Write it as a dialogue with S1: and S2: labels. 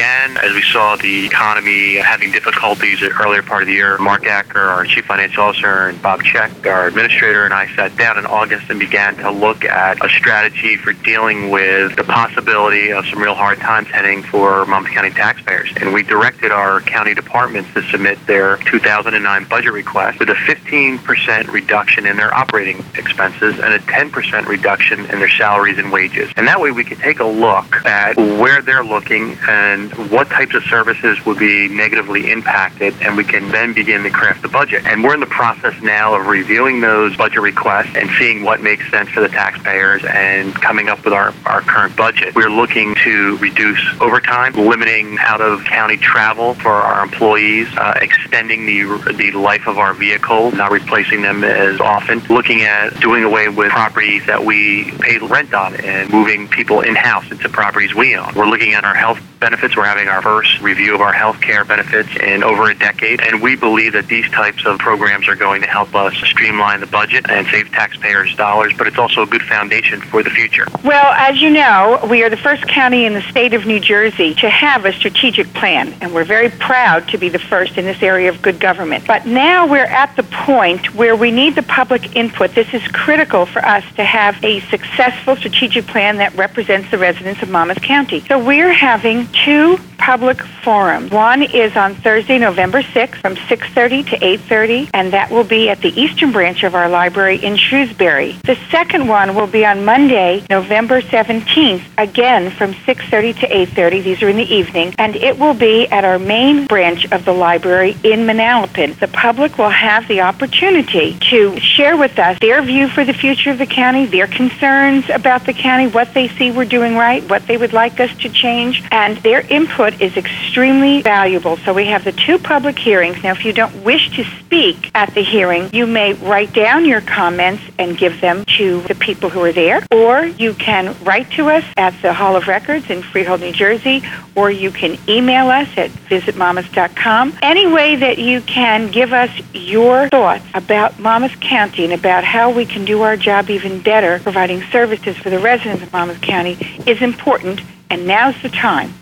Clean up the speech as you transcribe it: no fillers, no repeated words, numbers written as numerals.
S1: began, as we saw the economy having difficulties the earlier part of the year, Mark Acker, our Chief Financial Officer, and Bob Check, our Administrator, and I sat down in August and began to look at a strategy for dealing with the possibility of some real hard times heading for Monmouth County taxpayers. And we directed our county departments to submit their 2009 budget request with a 15% reduction in their operating expenses and a 10% reduction in their salaries and wages. And that way we could take a look at where they're looking and what types of services would be negatively impacted, and we can then begin to craft the budget. And we're in the process now of reviewing those budget requests and seeing what makes sense for the taxpayers and coming up with our current budget. We're looking to reduce overtime, limiting out-of-county travel for our employees, extending the life of our vehicles, not replacing them as often, looking at doing away with properties that we pay rent on and moving people in-house into properties we own. We're looking at our health benefits. We're having our first review of our health care benefits in over a decade, and we believe that these types of programs are going to help us streamline the budget and save taxpayers dollars, but it's also a good foundation for the future.
S2: Well, as you know, we are the first county in the state of New Jersey to have a strategic plan, and we're very proud to be the first in this area of good government. But now we're at the point where we need the public input. This is critical for us to have a successful strategic plan that represents the residents of Monmouth County. So we're having two public forums. One is on Thursday, November 6th from 6:30 to 8:30, and that will be at the Eastern Branch of our library in Shrewsbury. The second one will be on Monday, November 17th, again from 6:30 to 8:30. These are in the evening, and it will be at our main branch of the library in Manalapan. The public will have the opportunity to share with us their view for the future of the county, their concerns about the county, what they see we're doing right, what they would like us to change, and their input is extremely valuable. So we have the two public hearings. Now, if you don't wish to speak at the hearing, you may write down your comments and give them to the people who are there, or you can write to us at the Hall of Records in Freehold, New Jersey, or you can email us at visitmonmouth.com. Any way that you can give us your thoughts about Monmouth County and about how we can do our job even better, providing services for the residents of Monmouth County, is important, and now's the time.